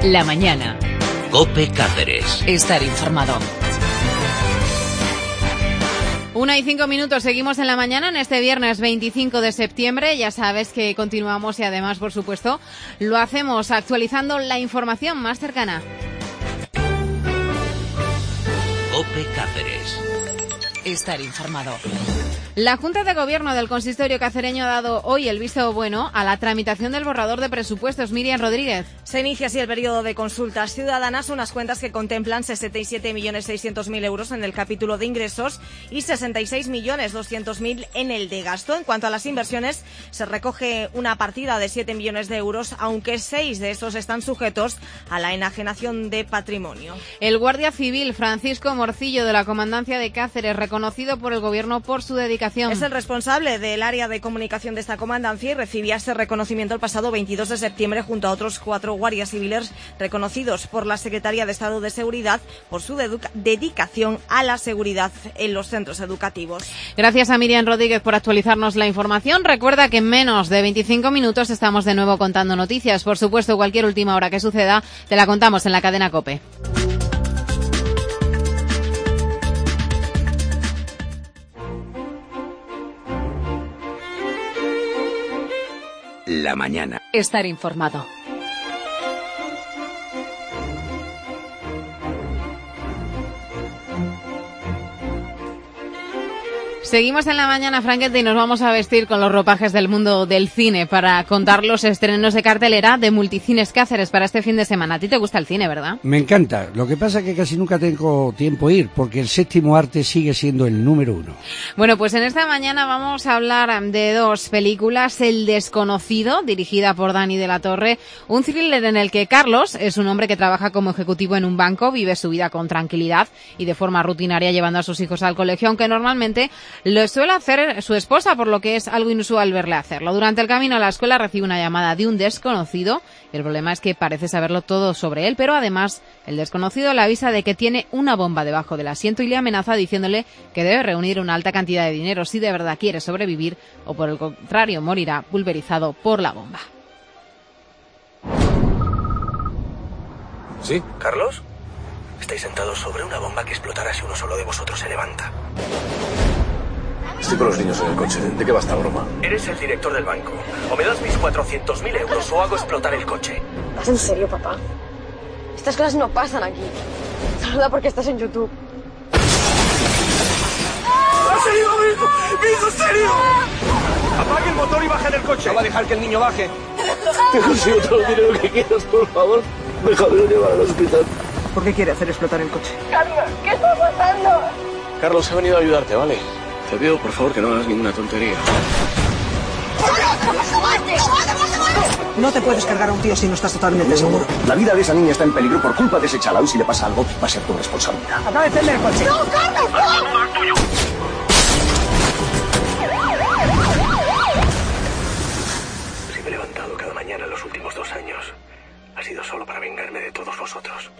La mañana. COPE Cáceres. Estar informado. 1:05, seguimos en la mañana en este viernes 25 de septiembre. Ya sabes que continuamos y además, por supuesto, lo hacemos actualizando la información más cercana. COPE Cáceres. Estar informado. La Junta de Gobierno del Consistorio cacereño ha dado hoy el visto bueno a la tramitación del borrador de presupuestos. Miriam Rodríguez. Se inicia así el periodo de consultas ciudadanas, unas cuentas que contemplan 67.600.000 euros en el capítulo de ingresos y 66.200.000 en el de gasto. En cuanto a las inversiones, se recoge una partida de 7 millones de euros, aunque 6 de estos están sujetos a la enajenación de patrimonio. El guardia civil Francisco Morcillo de la Comandancia de Cáceres, reconocido por el Gobierno por su dedicación. Es el responsable del área de comunicación de esta comandancia y recibía ese reconocimiento el pasado 22 de septiembre junto a otros 4 guardias civiles reconocidos por la Secretaría de Estado de Seguridad por su dedicación a la seguridad en los centros educativos. Gracias a Miriam Rodríguez por actualizarnos la información. Recuerda que en menos de 25 minutos estamos de nuevo contando noticias. Por supuesto, cualquier última hora que suceda te la contamos en la cadena COPE. La mañana. Estar informado. Seguimos en la mañana, Franquete, y nos vamos a vestir con los ropajes del mundo del cine para contar los estrenos de cartelera de Multicines Cáceres para este fin de semana. A ti te gusta el cine, ¿verdad? Me encanta. Lo que pasa es que casi nunca tengo tiempo a ir, porque el séptimo arte sigue siendo el número 1. Bueno, pues en esta mañana vamos a hablar de 2 películas. El desconocido, dirigida por Dani de la Torre, un thriller en el que Carlos es un hombre que trabaja como ejecutivo en un banco, vive su vida con tranquilidad y de forma rutinaria llevando a sus hijos al colegio, aunque normalmente lo suele hacer su esposa, por lo que es algo inusual verle hacerlo. Durante el camino a la escuela recibe una llamada de un desconocido. El problema es que parece saberlo todo sobre él, pero además el desconocido le avisa de que tiene una bomba debajo del asiento y le amenaza diciéndole que debe reunir una alta cantidad de dinero si de verdad quiere sobrevivir o por el contrario morirá pulverizado por la bomba. ¿Sí? ¿Carlos? Estáis sentados sobre una bomba que explotará si uno solo de vosotros se levanta. Estoy con los niños en el coche. ¿De qué va esta broma? Eres el director del banco. O me das mis 400.000 euros o hago explotar el coche. ¿Vas en serio, papá? Estas cosas no pasan aquí. Saluda porque estás en YouTube. ¡Ha salido mi hijo! ¡Mi hijo, serio! Apague el motor y baje del coche. No va a dejar que el niño baje. Te consigo todo el dinero que quieras, por favor. Déjame llevar al hospital. ¿Por qué quiere hacer explotar el coche? Carlos, ¿qué está pasando? Carlos, he venido a ayudarte, ¿vale? Te pido, por favor, que no hagas ninguna tontería. No te puedes cargar a un tío si no estás totalmente seguro. La vida de esa niña está en peligro por culpa de ese chalao. Si le pasa algo, va a ser tu responsabilidad. Acaba de encender el coche. ¡No, Carlos, no! Si me he levantado cada mañana en los últimos 2 años, ha sido solo para vengarme de todos vosotros.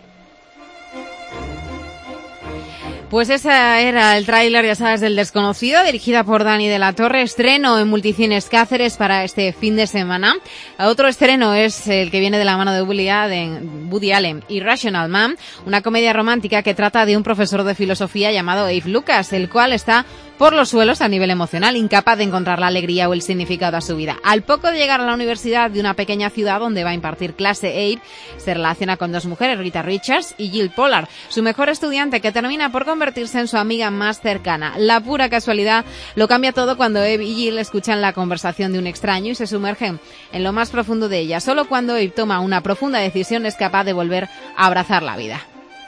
Pues ese era el tráiler, ya sabes, del desconocido, dirigida por Dani de la Torre. Estreno en Multicines Cáceres para este fin de semana. Otro estreno es el que viene de la mano de Woody Allen, Irrational Man, una comedia romántica que trata de un profesor de filosofía llamado Abe Lucas, el cual está por los suelos a nivel emocional, incapaz de encontrar la alegría o el significado a su vida. Al poco de llegar a la universidad de una pequeña ciudad donde va a impartir clase, Abe se relaciona con 2 mujeres, Rita Richards y Jill Pollard, su mejor estudiante, que termina por convertirse en su amiga más cercana. La pura casualidad lo cambia todo cuando Abe y Jill escuchan la conversación de un extraño y se sumergen en lo más profundo de ella. Solo cuando Abe toma una profunda decisión es capaz de volver a abrazar la vida.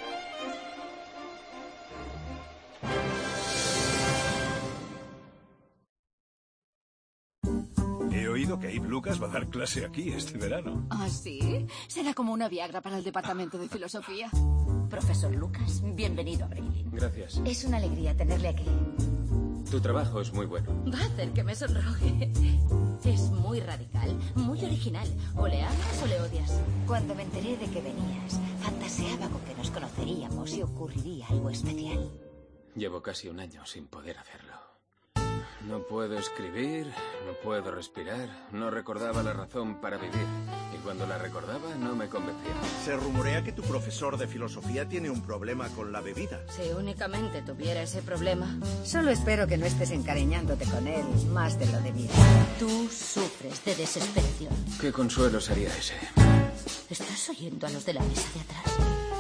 He oído que Abe Lucas va a dar clase aquí este verano. ¿Ah, sí? Será como una Viagra para el departamento de filosofía. Profesor Lucas, bienvenido a Braylin. Gracias. Es una alegría tenerle aquí. Tu trabajo es muy bueno. Va a hacer que me sonroje. Es muy radical, muy original. O le amas o le odias. Cuando me enteré de que venías, fantaseaba con que nos conoceríamos y ocurriría algo especial. Llevo casi un año sin poder hacerlo. No puedo escribir, no puedo respirar, no recordaba la razón para vivir. Y cuando la recordaba, no me convencía. Se rumorea que tu profesor de filosofía tiene un problema con la bebida. Si únicamente tuviera ese problema. Solo espero que no estés encariñándote con él más de lo debido. Tú sufres de desesperación. ¿Qué consuelo sería ese? ¿Estás oyendo a los de la mesa de atrás?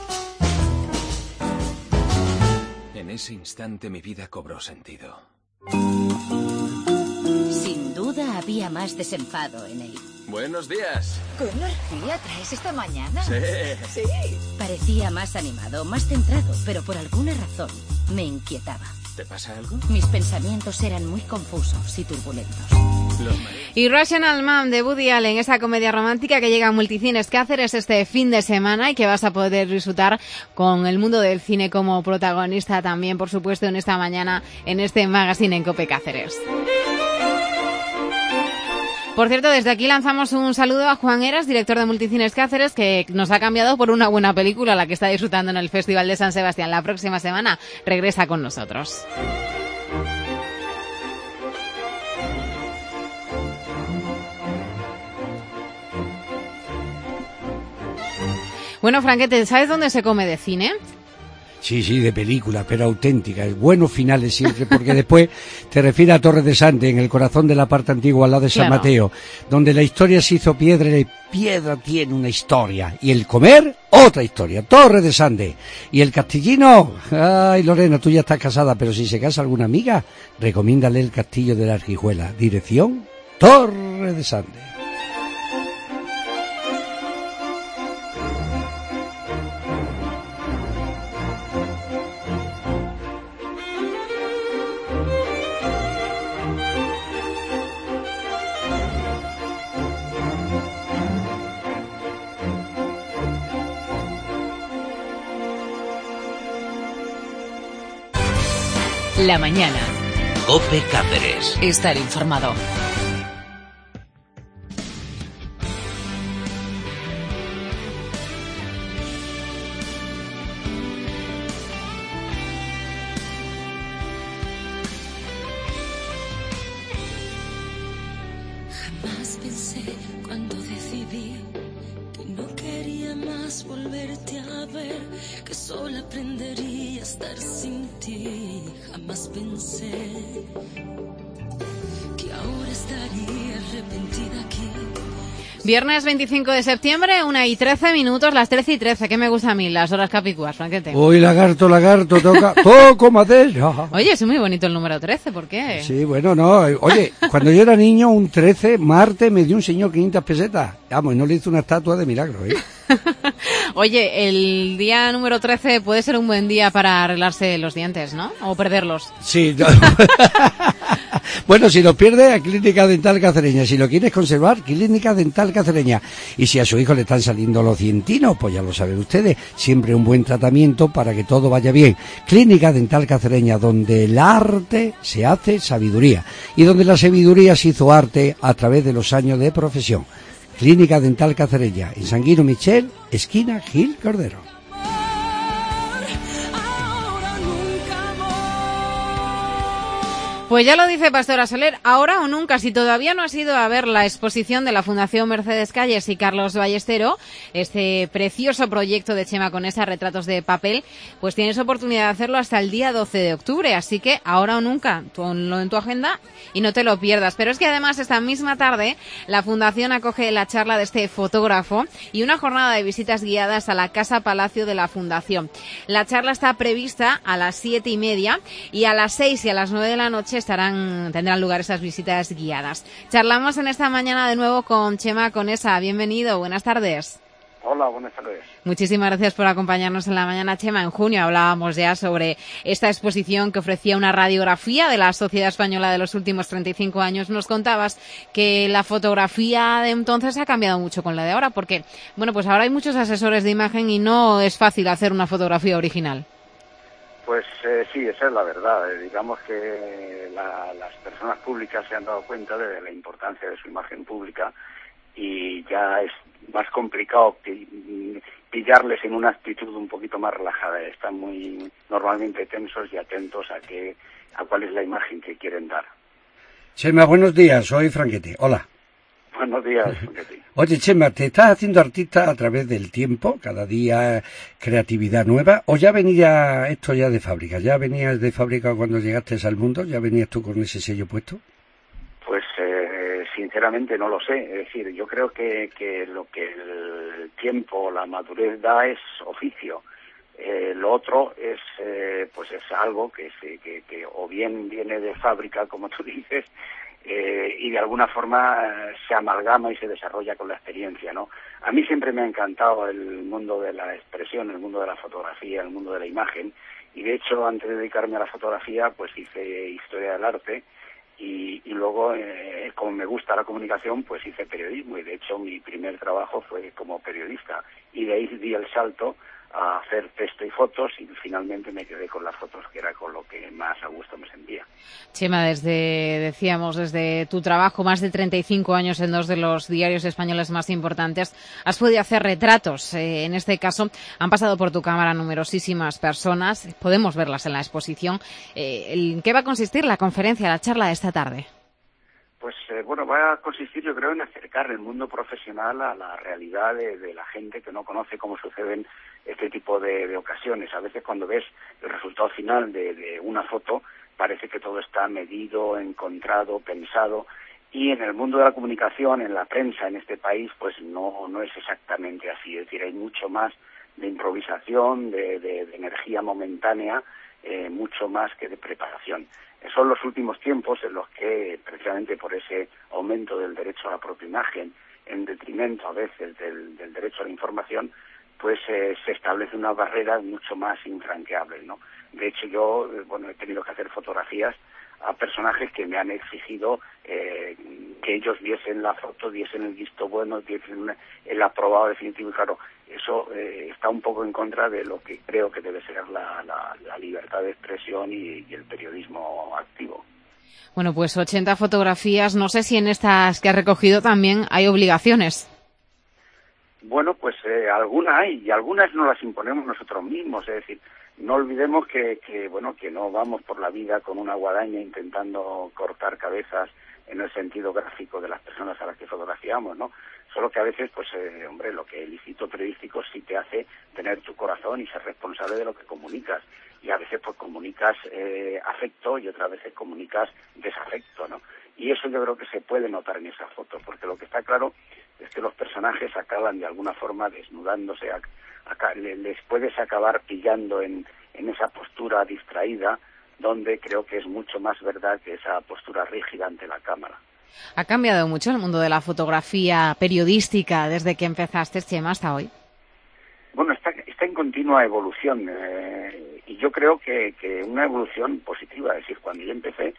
En ese instante mi vida cobró sentido. Sin duda había más desenfado en él. Buenos días. ¿Qué energía traes esta mañana? Sí. Sí. Parecía más animado, más centrado, pero por alguna razón me inquietaba. ¿Te pasa algo? Mis pensamientos eran muy confusos y turbulentos. Irrational Man de Woody Allen, esa comedia romántica que llega a Multicines Cáceres este fin de semana y que vas a poder disfrutar con el mundo del cine como protagonista también, por supuesto, en esta mañana en este magazine en COPE Cáceres. Por cierto, desde aquí lanzamos un saludo a Juan Heras, director de Multicines Cáceres, que nos ha cambiado por una buena película, la que está disfrutando en el Festival de San Sebastián. La próxima semana regresa con nosotros. Bueno, Franquete, ¿sabes dónde se come de cine? Sí, de película, pero auténtica. Buenos finales siempre, porque después te refieres a Torre de Sande, en el corazón de la parte antigua, al lado de San Mateo, donde la historia se hizo piedra y la piedra tiene una historia. Y el comer, otra historia. Torre de Sande. Y el castillino, ay, Lorena, tú ya estás casada, pero si se casa alguna amiga, recomiéndale el castillo de la Argijuela. Dirección, Torre de Sande. La mañana. COPE Cáceres. Estar informado. Jamás pensé cuando decidí que no quería más volverte a ver, que solo aprendería a estar sin ti. Jamás pensé que ahora estaría arrepentida aquí. Viernes 25 de septiembre, 1:13, las 13:13. ¿Qué me gusta a mí? Las horas capicúas, Franquete. Uy, lagarto, toco madera. Oye, es muy bonito el número 13, ¿por qué? Sí, bueno, no. Oye, cuando yo era niño, un 13, martes, me dio un señor 500 pesetas. Vamos, y no le hizo una estatua de milagro, ¿eh? Oye, el día número 13 puede ser un buen día para arreglarse los dientes, ¿no? O perderlos. Sí. No. Bueno, si lo pierde, a Clínica Dental Cacereña. Si lo quieres conservar, Clínica Dental Cacereña. Y si a su hijo le están saliendo los dientinos, pues ya lo saben ustedes, siempre un buen tratamiento para que todo vaya bien. Clínica Dental Cacereña, donde el arte se hace sabiduría y donde la sabiduría se hizo arte a través de los años de profesión. Clínica Dental Cacereña, en Sanguino Michel, esquina Gil Cordero. Pues ya lo dice Pastora Soler, ahora o nunca. Si todavía no has ido a ver la exposición de la Fundación Mercedes Calles y Carlos Ballestero, este precioso proyecto de Chema Conesa, retratos de papel, pues tienes oportunidad de hacerlo hasta el día 12 de octubre. Así que ahora o nunca, ponlo en tu agenda y no te lo pierdas. Pero es que además esta misma tarde la Fundación acoge la charla de este fotógrafo y una jornada de visitas guiadas a la Casa Palacio de la Fundación. La charla está prevista a las 7:30 y a las 6 y a las 9 de la noche tendrán lugar esas visitas guiadas. Charlamos en esta mañana de nuevo con Chema Conesa. Bienvenido, buenas tardes. Hola, buenas tardes. Muchísimas gracias por acompañarnos en la mañana, Chema. En junio hablábamos ya sobre esta exposición que ofrecía una radiografía de la sociedad española de los últimos 35 años. Nos contabas que la fotografía de entonces ha cambiado mucho con la de ahora, porque, bueno, pues ahora hay muchos asesores de imagen y no es fácil hacer una fotografía original. Pues sí, esa es la verdad. Digamos que las personas públicas se han dado cuenta de la importancia de su imagen pública y ya es más complicado pillarles en una actitud un poquito más relajada. Están muy normalmente tensos y atentos a cuál es la imagen que quieren dar. Chema, buenos días, soy Franquete. Hola. Buenos días, Franquete. Oye, Chema, ¿te estás haciendo artista a través del tiempo? Cada día creatividad nueva. ¿O ya venía esto ya de fábrica? ¿Ya venías de fábrica cuando llegaste al mundo? ¿Ya venías tú con ese sello puesto? Pues sinceramente no lo sé. Es decir, yo creo que lo que el tiempo, la madurez da es oficio. Lo otro es pues es algo que o bien viene de fábrica, como tú dices, y de alguna forma se amalgama y se desarrolla con la experiencia, ¿no? A mí siempre me ha encantado el mundo de la expresión, el mundo de la fotografía, el mundo de la imagen, y de hecho antes de dedicarme a la fotografía pues hice historia del arte y luego como me gusta la comunicación pues hice periodismo, y de hecho mi primer trabajo fue como periodista, y de ahí di el salto a hacer texto y fotos, y finalmente me quedé con las fotos, que era con lo que más a gusto me sentía. Chema, desde tu trabajo, más de 35 años en dos de los diarios españoles más importantes, has podido hacer retratos. En este caso, han pasado por tu cámara numerosísimas personas. Podemos verlas en la exposición. ¿En qué va a consistir la conferencia, la charla de esta tarde? Pues bueno, va a consistir, yo creo, en acercar el mundo profesional a la realidad de la gente que no conoce cómo suceden este tipo de ocasiones. A veces cuando ves el resultado final de una foto, parece que todo está medido, encontrado, pensado, y en el mundo de la comunicación, en la prensa en este país, pues no es exactamente así. Es decir, hay mucho más de improvisación, de energía momentánea, mucho más que de preparación. Son los últimos tiempos en los que, precisamente por ese aumento del derecho a la propia imagen, en detrimento a veces del derecho a la información, pues se establece una barrera mucho más infranqueable, ¿no? De hecho, yo he tenido que hacer fotografías a personajes que me han exigido que ellos viesen la foto, diesen el visto bueno, diesen el aprobado definitivo, y claro, eso está un poco en contra de lo que creo que debe ser la libertad de expresión y el periodismo activo. Bueno, pues 80 fotografías, no sé si en estas que has recogido también hay obligaciones. Bueno, pues algunas hay, y algunas no las imponemos nosotros mismos. Es decir, no olvidemos que no vamos por la vida con una guadaña intentando cortar cabezas en el sentido gráfico de las personas a las que fotografiamos, ¿no? Solo que a veces, lo que el ilícito periodístico sí te hace tener tu corazón y ser responsable de lo que comunicas. Y a veces, pues, comunicas afecto, y otras veces comunicas desafecto, ¿no? Y eso yo creo que se puede notar en esa foto, porque lo que está claro es que los personajes acaban de alguna forma desnudándose, les puedes acabar pillando en esa postura distraída, donde creo que es mucho más verdad que esa postura rígida ante la cámara. ¿Ha cambiado mucho el mundo de la fotografía periodística desde que empezaste, Chema, hasta hoy? Bueno, está en continua evolución, y yo creo que una evolución positiva. Es decir, cuando yo empecé,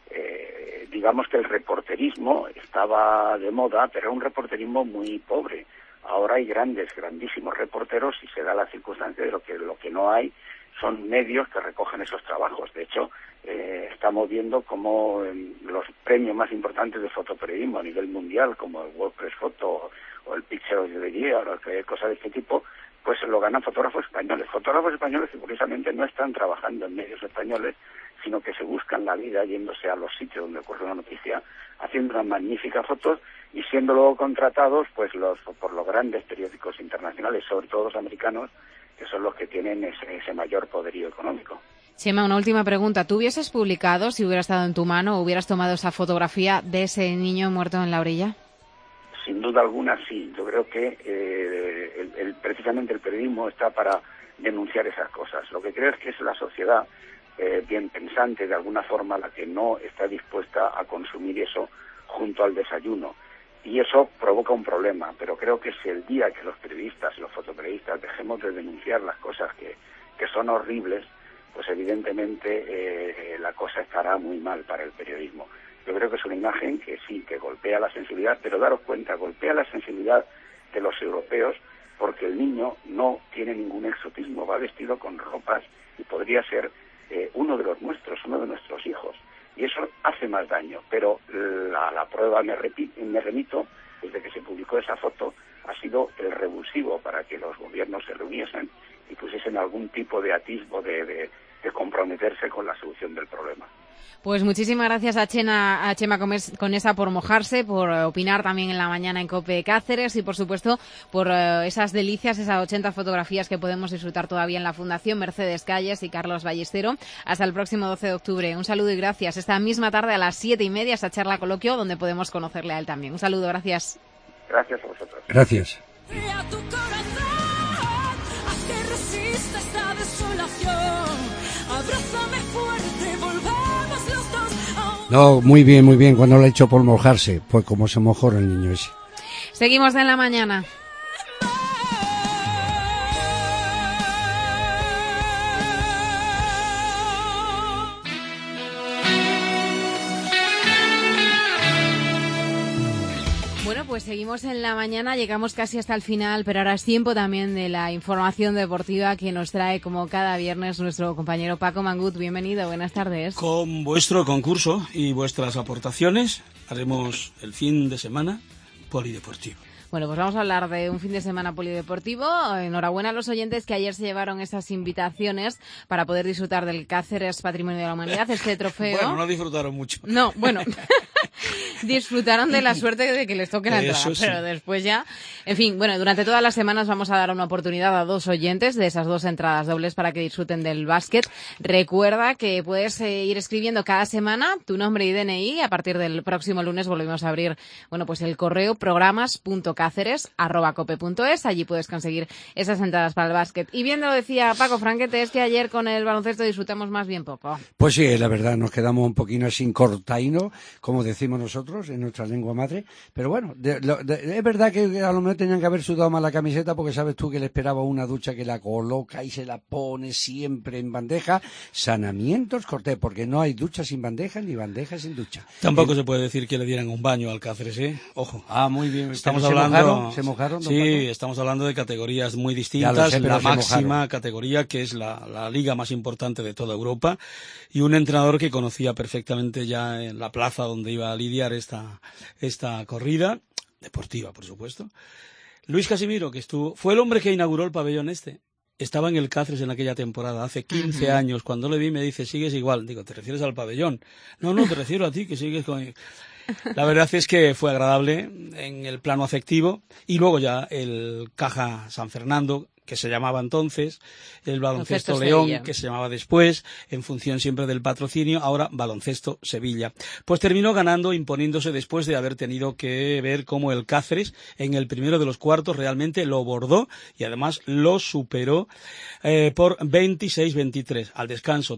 digamos que el reporterismo estaba de moda, pero era un reporterismo muy pobre. Ahora hay grandísimos reporteros, y se da la circunstancia de lo que no hay son medios que recogen esos trabajos. De hecho, estamos viendo cómo los premios más importantes de fotoperiodismo a nivel mundial, como el World Press Photo o el Picture of the Year o cosas de este tipo, pues lo ganan fotógrafos españoles. Fotógrafos españoles que curiosamente no están trabajando en medios españoles, sino que se buscan la vida yéndose a los sitios donde ocurre una noticia, haciendo unas magníficas fotos y siendo luego contratados pues por los grandes periódicos internacionales, sobre todo los americanos, que son los que tienen ese mayor poderío económico. Chema, una última pregunta. ¿Tú hubieses publicado, si hubiera estado en tu mano, o hubieras tomado esa fotografía de ese niño muerto en la orilla? Sin duda alguna, sí. Yo creo que precisamente el periodismo está para denunciar esas cosas. Lo que creo es que es la sociedad bien pensante, de alguna forma, la que no está dispuesta a consumir eso junto al desayuno. Y eso provoca un problema, pero creo que si el día que los periodistas y los fotoperiodistas dejemos de denunciar las cosas que son horribles, pues evidentemente la cosa estará muy mal para el periodismo. Yo creo que es una imagen que sí, que golpea la sensibilidad, pero daros cuenta, golpea la sensibilidad de los europeos, porque el niño no tiene ningún exotismo, va vestido con ropas y podría ser uno de los nuestros, uno de nuestros hijos. Y eso hace más daño, pero la prueba, me remito, desde que se publicó esa foto, ha sido el revulsivo para que los gobiernos se reuniesen y pusiesen algún tipo de atisbo de comprometerse con la solución del problema. Pues muchísimas gracias a Chema Conesa por mojarse, por opinar también en la mañana en COPE Cáceres y, por supuesto, por esas delicias, esas 80 fotografías que podemos disfrutar todavía en la Fundación Mercedes Calles y Carlos Ballestero. Hasta el próximo 12 de octubre. Un saludo y gracias. Esta misma tarde a las 7:30 esa charla coloquio donde podemos conocerle a él también. Un saludo, gracias. Gracias a vosotros. Gracias. No, muy bien, cuando lo ha hecho por mojarse, pues como se mojó el niño ese. Seguimos en la mañana. Bueno, pues seguimos en la mañana, llegamos casi hasta el final, pero ahora es tiempo también de la información deportiva que nos trae como cada viernes nuestro compañero Paco Mangut. Bienvenido, buenas tardes. Con vuestro concurso y vuestras aportaciones haremos el fin de semana polideportivo. Bueno, pues vamos a hablar de un fin de semana polideportivo. Enhorabuena a los oyentes que ayer se llevaron esas invitaciones para poder disfrutar del Cáceres Patrimonio de la Humanidad, este trofeo. Bueno, no disfrutaron mucho. No, bueno, disfrutaron de la suerte de que les toque la entrada, Eso sí. pero después ya... En fin, bueno, durante todas las semanas vamos a dar una oportunidad a 2 oyentes de esas 2 entradas dobles para que disfruten del básquet. Recuerda que puedes ir escribiendo cada semana tu nombre y DNI. A partir del próximo lunes volvemos a abrir, bueno, pues el correo programas.cáceres@cope.es. Allí puedes conseguir esas entradas para el básquet. Y bien lo decía Paco Franquete, es que ayer con el baloncesto disfrutamos más bien poco. Pues sí, la verdad, nos quedamos un poquito sin cortaino, como decimos nosotros en nuestra lengua madre. Pero bueno, es verdad que a lo mejor tenían que haber sudado más la camiseta, porque sabes tú que le esperaba una ducha que la coloca y se la pone siempre en bandeja. Sanamientos Cortés, porque no hay ducha sin bandeja ni bandeja sin ducha. Tampoco se puede decir que le dieran un baño al Cáceres, ¿eh? Ojo. Ah, muy bien. Estamos ¿Se hablando... ¿Se mojaron? Sí, estamos hablando de categorías muy distintas. Sé, la se máxima mojaron. categoría, que es la liga más importante de toda Europa, y un entrenador que conocía perfectamente ya en la plaza donde iba a lidiar esta corrida, deportiva, por supuesto. Luis Casimiro, que fue el hombre que inauguró el pabellón este. Estaba en el Cáceres en aquella temporada, hace 15 años. Cuando le vi me dice, sigues igual. Digo, ¿te refieres al pabellón? No, te refiero a ti, que sigues con... La verdad es que fue agradable en el plano afectivo. Y luego ya el Caja San Fernando, que se llamaba entonces, el Baloncesto León, Sevilla, que se llamaba después, en función siempre del patrocinio, ahora Baloncesto Sevilla. Pues terminó ganando, imponiéndose después de haber tenido que ver cómo el Cáceres, en el primero de los cuartos, realmente lo bordó y además lo superó por 26-23. Al descanso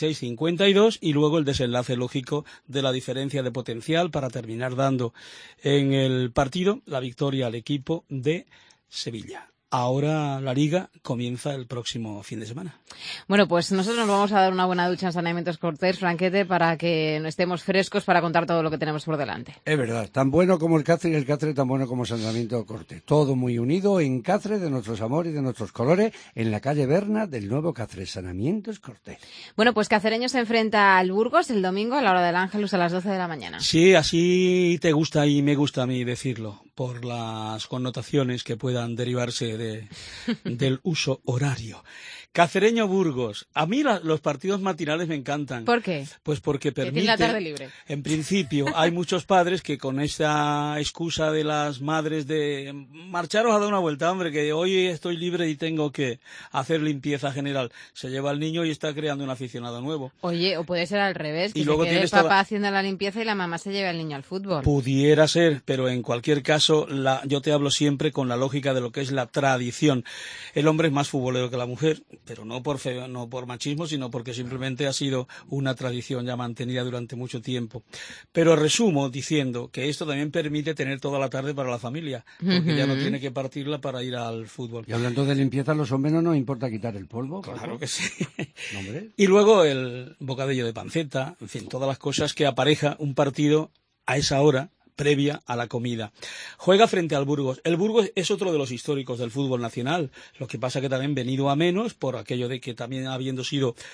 36-52 y luego el desenlace lógico de la diferencia de potencial para terminar dando en el partido la victoria al equipo de Sevilla. Ahora la Liga comienza el próximo fin de semana. Bueno, pues nosotros nos vamos a dar una buena ducha en Sanamientos Cortés, Franquete, para que estemos frescos para contar todo lo que tenemos por delante. Es verdad, tan bueno como el Cáceres y el Cáceres tan bueno como Sanamientos Cortés. Todo muy unido en Cáceres, de nuestros amores y de nuestros colores, en la calle Berna del nuevo Cáceres, Sanamientos Cortés. Bueno, pues Cacereño se enfrenta al Burgos el domingo a la hora del Ángelus a las 12 de la mañana. Sí, así te gusta y me gusta a mí decirlo, por las connotaciones que puedan derivarse del uso horario. Cacereño Burgos. A mí los partidos matinales me encantan. ¿Por qué? Pues porque permite... la tarde libre. En principio, hay muchos padres que con esa excusa de las madres de marcharos a dar una vuelta, hombre, que hoy estoy libre y tengo que hacer limpieza general. Se lleva al niño y está creando un aficionado nuevo. Oye, o puede ser al revés, que y se luego quede el papá haciendo la limpieza y la mamá se lleve al niño al fútbol. Pudiera ser, pero en cualquier caso, yo te hablo siempre con la lógica de lo que es la tradición. El hombre es más futbolero que la mujer, pero no por machismo, sino porque simplemente ha sido una tradición ya mantenida durante mucho tiempo. Pero resumo diciendo que esto también permite tener toda la tarde para la familia, porque ya no tiene que partirla para ir al fútbol. Y hablando de limpieza, a los hombres no nos importa quitar el polvo. Claro que sí. ¿Hombre? Y luego el bocadillo de panceta, en fin, todas las cosas que apareja un partido a esa hora, previa a la comida. Juega frente al Burgos. El Burgos es otro de los históricos del fútbol nacional. Lo que pasa que también venido a menos por aquello de que también habiendo sido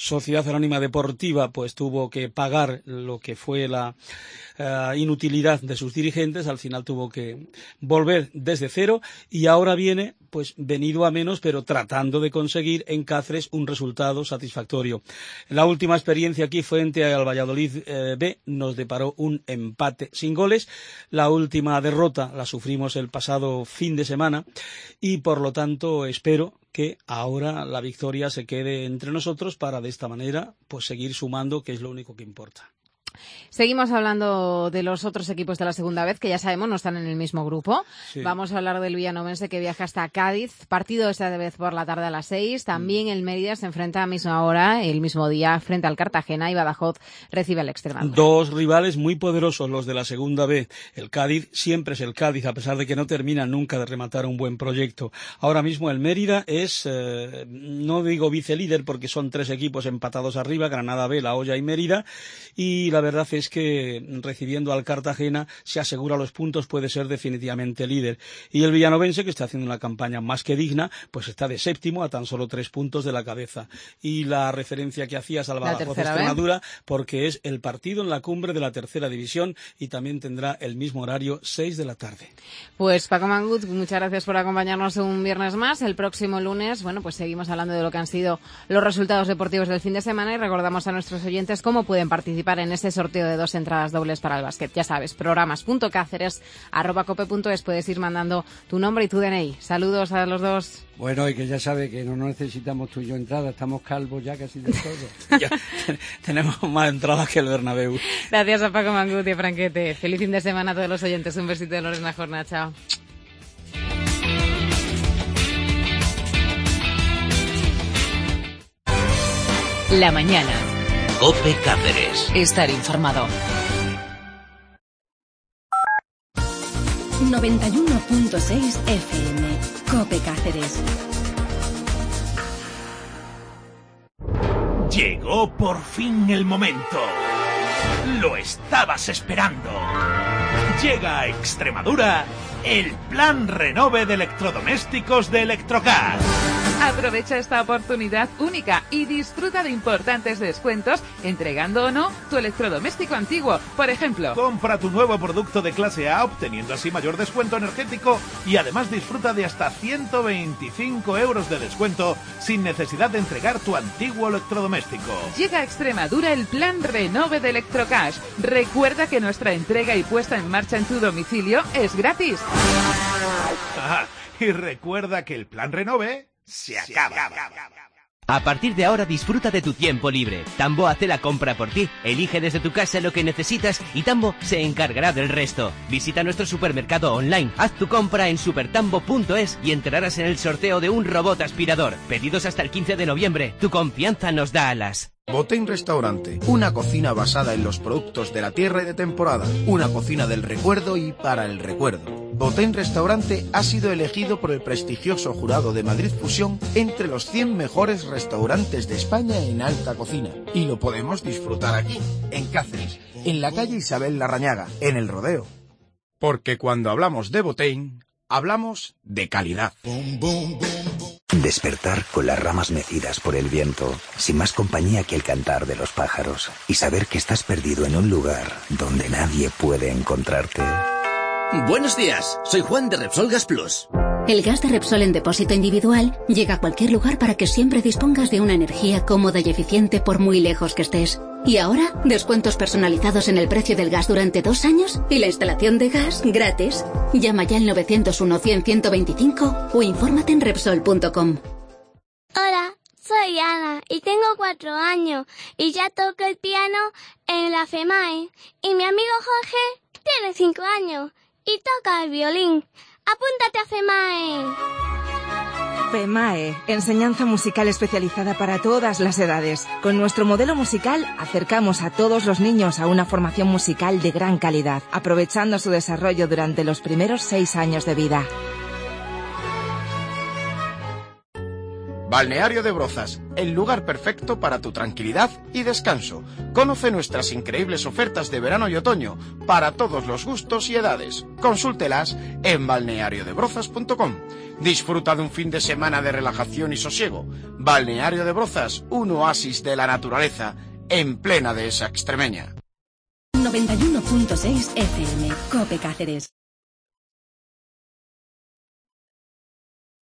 Sociedad Anónima Deportiva pues tuvo que pagar lo que fue la inutilidad de sus dirigentes, al final tuvo que volver desde cero y ahora viene pues venido a menos, pero tratando de conseguir en Cáceres un resultado satisfactorio. La última experiencia aquí frente al Valladolid B nos deparó un empate sin goles. La última derrota la sufrimos el pasado fin de semana y por lo tanto espero que ahora la victoria se quede entre nosotros para de esta manera pues seguir sumando, que es lo único que importa. Seguimos hablando de los otros equipos de la segunda vez, que ya sabemos no están en el mismo grupo. Sí. Vamos a hablar del villanovense, que viaja hasta Cádiz. Partido esta vez por la tarde a las 6. También el Mérida se enfrenta a misma hora, el mismo día, frente al Cartagena, y Badajoz recibe al Extremadura. Dos rivales muy poderosos los de la segunda B. El Cádiz siempre es el Cádiz, a pesar de que no termina nunca de rematar un buen proyecto. Ahora mismo el Mérida es, no digo vicelíder, porque son 3 equipos empatados arriba, Granada B, La Hoya y Mérida, y la verdad es que recibiendo al Cartagena se asegura los puntos, puede ser definitivamente líder. Y el villanovense, que está haciendo una campaña más que digna, pues está de séptimo a tan solo 3 puntos de la cabeza. Y la referencia que hacías al Badajoz Extremadura, porque es el partido en la cumbre de la tercera división y también tendrá el mismo horario, 6 de la tarde. Pues Paco Mangut, muchas gracias por acompañarnos un viernes más. El próximo lunes, bueno, pues seguimos hablando de lo que han sido los resultados deportivos del fin de semana y recordamos a nuestros oyentes cómo pueden participar en ese sorteo de 2 entradas dobles para el básquet. Ya sabes, programas.cáceres@cope.es, puedes ir mandando tu nombre y tu DNI. Saludos a los dos. Bueno, y que ya sabe que no necesitamos tú y yo entrada, estamos calvos ya casi de todo. Ya, tenemos más entradas que el Bernabéu. Gracias a Paco Mangut y a Franquete. Feliz fin de semana a todos los oyentes. Un besito de Lorena Jorna. Chao. La mañana. COPE Cáceres. Estar informado. 91.6 FM. COPE Cáceres. Llegó por fin el momento. Lo estabas esperando. Llega a Extremadura el Plan Renove de electrodomésticos de Electrogas. Aprovecha esta oportunidad única y disfruta de importantes descuentos entregando o no tu electrodoméstico antiguo. Por ejemplo, compra tu nuevo producto de clase A obteniendo así mayor descuento energético y además disfruta de hasta 125 euros de descuento sin necesidad de entregar tu antiguo electrodoméstico. Llega a Extremadura el Plan Renove de Electrocash. Recuerda que nuestra entrega y puesta en marcha en tu domicilio es gratis. Y recuerda que el Plan Renove se acaba. A partir de ahora disfruta de tu tiempo libre. Tambo hace la compra por ti. Elige desde tu casa lo que necesitas y Tambo se encargará del resto. Visita nuestro supermercado online. Haz tu compra en supertambo.es y entrarás en el sorteo de un robot aspirador. Pedidos hasta el 15 de noviembre. Tu confianza nos da alas. Botein Restaurante, una cocina basada en los productos de la tierra y de temporada, una cocina del recuerdo y para el recuerdo. Botein Restaurante ha sido elegido por el prestigioso jurado de Madrid Fusión entre los 100 mejores restaurantes de España en alta cocina. Y lo podemos disfrutar aquí, en Cáceres, en la calle Isabel Larrañaga, en El Rodeo. Porque cuando hablamos de Botein, hablamos de calidad. Despertar con las ramas mecidas por el viento, sin más compañía que el cantar de los pájaros, y saber que estás perdido en un lugar donde nadie puede encontrarte. Buenos días, soy Juan de Repsol Gas Plus. El gas de Repsol en depósito individual llega a cualquier lugar para que siempre dispongas de una energía cómoda y eficiente por muy lejos que estés. Y ahora, descuentos personalizados en el precio del gas durante 2 años y la instalación de gas gratis. Llama ya al 901-100-125 o infórmate en Repsol.com. Hola, soy Ana y tengo 4 años y ya toco el piano en la FEMAE. Y mi amigo Jorge tiene 5 años y toca el violín. ¡Apúntate a FEMAE! FEMAE, enseñanza musical especializada para todas las edades. Con nuestro modelo musical acercamos a todos los niños a una formación musical de gran calidad, aprovechando su desarrollo durante los primeros 6 años de vida. Balneario de Brozas, el lugar perfecto para tu tranquilidad y descanso. Conoce nuestras increíbles ofertas de verano y otoño para todos los gustos y edades. Consúltelas en balneariodebrozas.com. Disfruta de un fin de semana de relajación y sosiego. Balneario de Brozas, un oasis de la naturaleza en plena dehesa extremeña. 91.6 FM, Cope Cáceres.